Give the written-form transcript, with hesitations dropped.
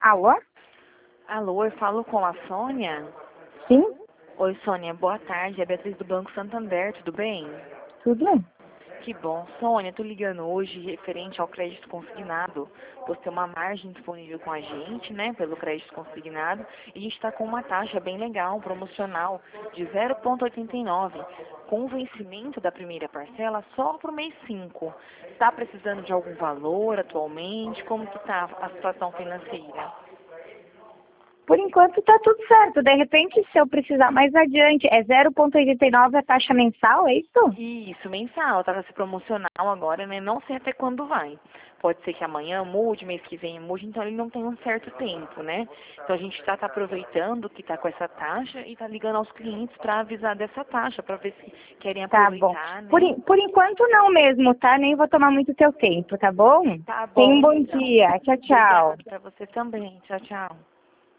Alô? Alô, eu falo com a Sônia? Sim? Oi, Sônia, boa tarde. É a Beatriz do Banco Santander, tudo bem? Tudo? Que bom. Sônia, tô ligando hoje referente ao crédito consignado. Você tem uma margem disponível com a gente, né, pelo crédito consignado. E a gente está com uma taxa bem legal, promocional, de 0,89, com o vencimento da primeira parcela só para o mês 5. Está precisando de algum valor atualmente? Como que está a situação financeira? Por enquanto tá tudo certo. De repente, se eu precisar mais adiante, é 0,89 a taxa mensal, é isso? Isso, mensal, tá nesse promocional agora, né? Não sei até quando vai. Pode ser que amanhã mude, mês que vem mude, então ele não tem um certo tempo, né? Então a gente tá aproveitando que tá com essa taxa e tá ligando aos clientes para avisar dessa taxa, para ver se querem Tá bom. aproveitar, Por, né? por enquanto não mesmo, tá? Nem vou tomar muito teu tempo, tá bom? Tá Tenha um bom, bom então. dia. Tchau, tchau. Obrigada para você também. Tchau, tchau.